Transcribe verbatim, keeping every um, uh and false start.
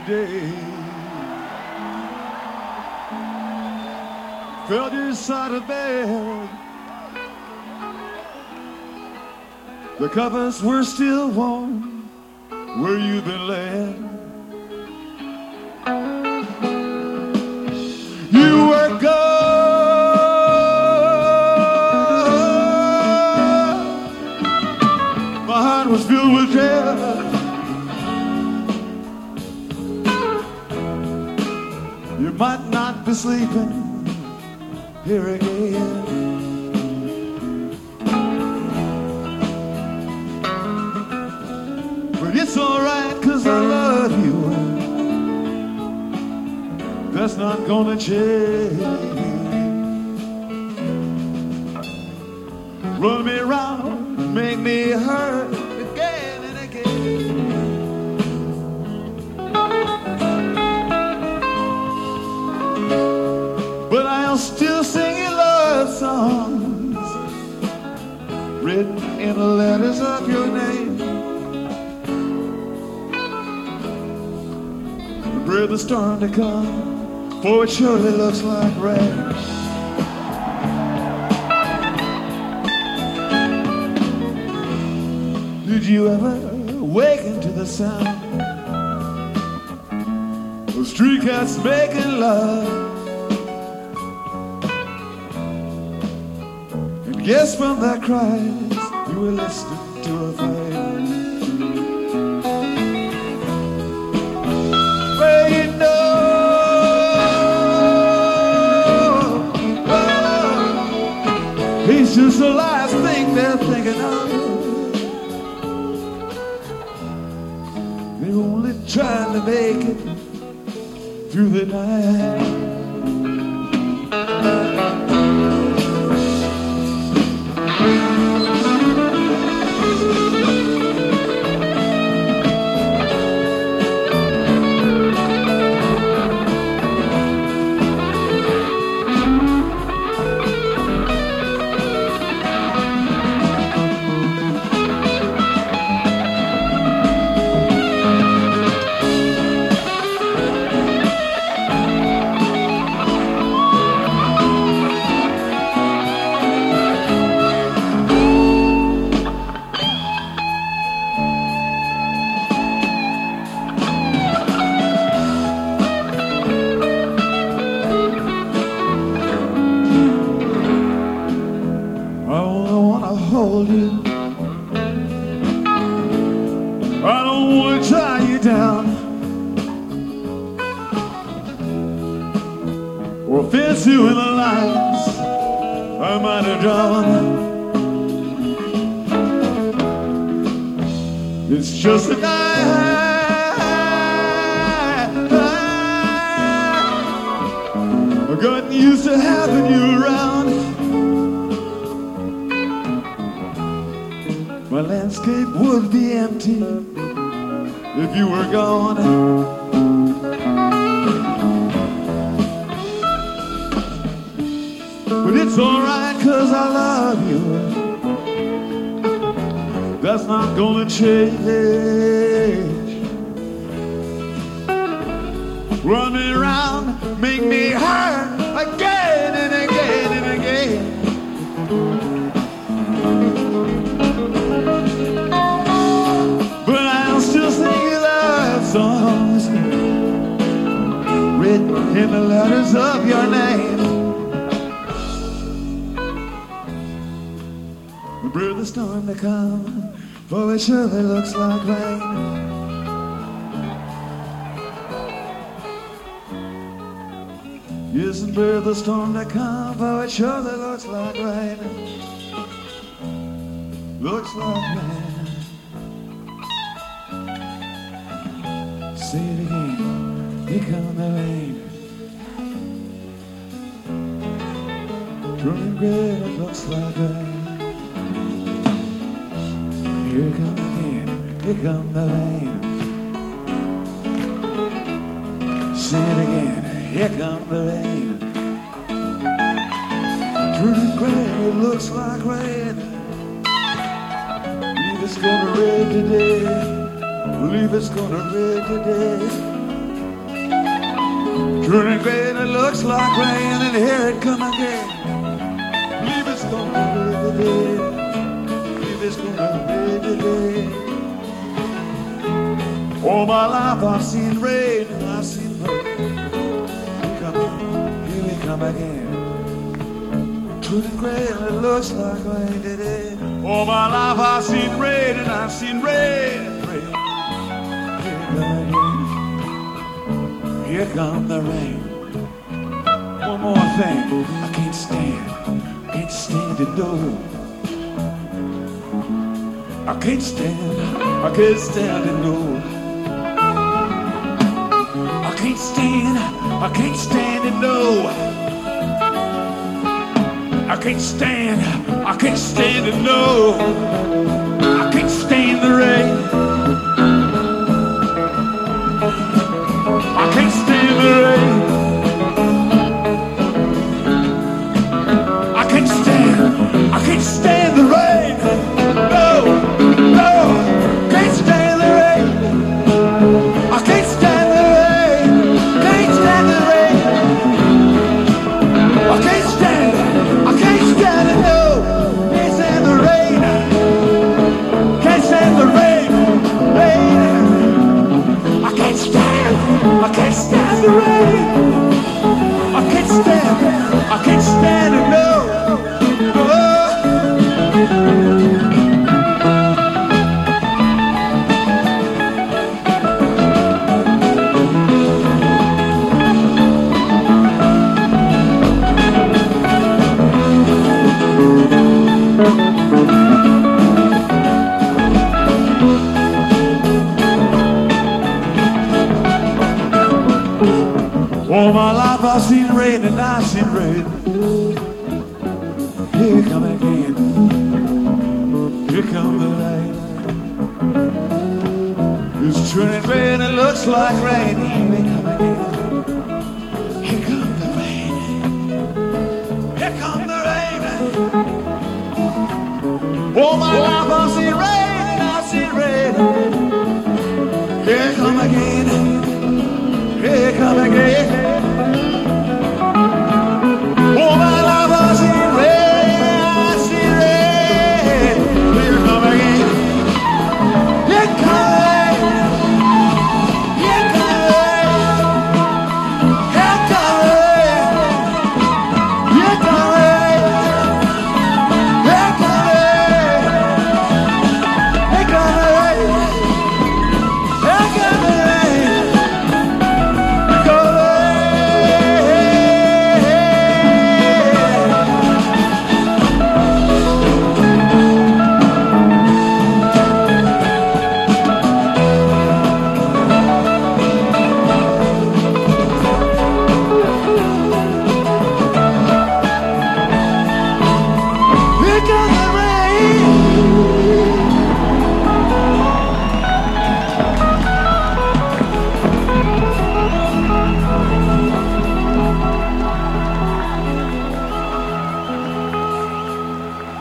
day. Felt your side of bed. The covers were still warm where you've been laid. You were gone. My heart was filled with dread. You might not be sleeping here again. But it's alright, 'cause I love you. That's not gonna change. Run me around, make me hurt again and again. But I'll still sing you love songs written in the letters of your name. Pray the storm to come, for it surely looks like rain. Did you ever awaken to the sound of street cats making love? And guess from their cries you were listening to a flame. Well, you know, oh, he's just the last thing they're thinking of. They're only trying to make it through the night. Hold you. I don't want to tie you down or fence you in the lines I might have drawn. It's just a night I've gotten used to having you around. My landscape would be empty if you were gone. But it's alright, 'cause I love you. That's not gonna change. Run me around, make me hurt again and again and again. Songs written in the letters of your name. Brew the storm to come, for it surely looks like rain. Yes, and brew the storm to come, for it surely looks like rain. Looks like rain. Say it again, here come the rain. Turning gray, it looks like rain. Here come again, here come the rain. Say it again, here come the rain. Turning gray, it looks like rain. Believe it's gonna rain today. Believe it's gonna rain today. Turning gray and it looks like rain, and here it come again. Believe it's gonna be the day. Believe it's gonna be the day. All my life I've seen rain and I've seen rain. Here we come again. Turning gray and it looks like rain today. All my life I've seen rain and I've seen rain. Rain. Here we come again. Here come the rain. One more thing. I can't stand. Can't stand it, no. I can't stand. I can't stand it, no. I can't stand. I can't stand it, no. I can't stand. I can't stand it, no. I can't stand the rain. I can't stand the rain. I can't stand, I can't stand the rain. No, no, can't stand the rain. I can't stand the rain. Can't stand the rain. I can't stand it. I can't stand it. No, can't stand the rain. Can't stand the rain. Rain. I can't stand. I can't stand the rain. I can't stand. I can't stand it. No. All my life I've seen rain and I've seen rain. Here come again. Here come the rain. It's turning rain, it looks like rain. Here come again. Here come the rain. Here come the rain. All my life I've seen rain and I've seen rain. Here come again. Here come again.